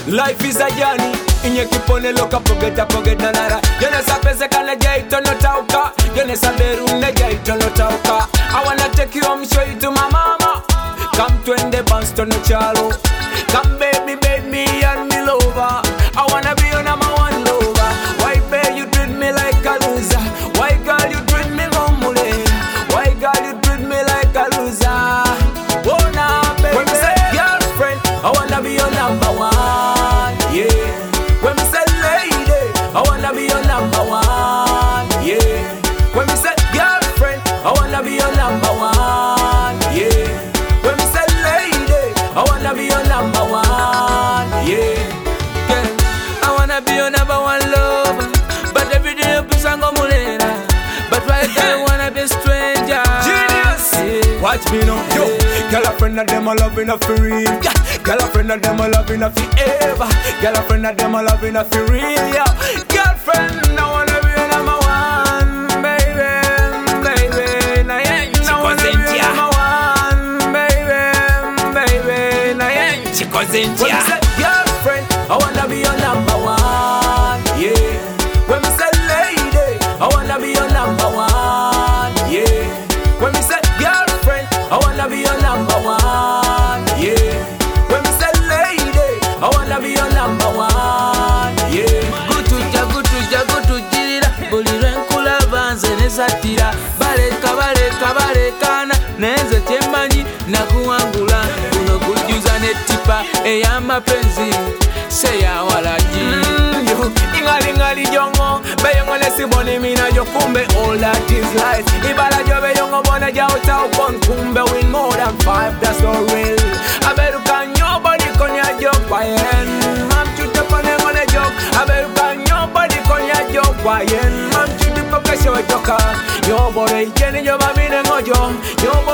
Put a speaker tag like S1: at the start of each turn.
S1: Life is a journey. Inye kipone loka pogeta nara. Yone sa pese kane jaito no tauka. Yone sa beru ne jaito no tauka. I wanna take you home, show you to my mama. Come to the bounce to no chalo. Come baby, me and me lover. I wanna be your number one lover. Why babe you treat me like a loser? Why girl you treat me mumule? Why girl you treat me like a loser? Oh nah baby. When me say girlfriend, I wanna be your number one. Yeah. When me say lady, I wanna be your number one. Yeah. When me say girlfriend, I wanna be your number one. Yeah. When me say lady, I wanna be your number one. Yeah. I wanna be your number one lover. But every day you push and go mulera. But right now I wanna be a stranger. Genius. Yeah. Watch me now. Yo. Girl a friend of them a loving a for real. Girl a friend of them a loving a for ever. Girl a friend of them a loving a for real. Yeah. Girlfriend, I wanna be your number one, baby. Now yeah, I wanna be your number one, baby. Now yeah, when me say girlfriend, I wanna be your number one. Yeah. When me say lady, I wanna be your number one. Yeah. When me say girlfriend, I wanna be your number one. Yeah. When me say lady, I wanna be your number one. Yeah. Gutujira bulira enkula banze nesatira balekana nenze kyemmanyi nakuwangula kuno kujjuza netipa ey'amapenzi seyawalagi ingalingali jongo beyongole siboni mina jo kumbe all that is lies ibala jo beyongo bona jauta upon kumbe win more than 5 that's not real aberuka nobody konya jo kwayen mam chute pone ngone jo aberuka nobody konya jo kwayen mam chute poke show joka yo bore jeni jo bamine ngojo yo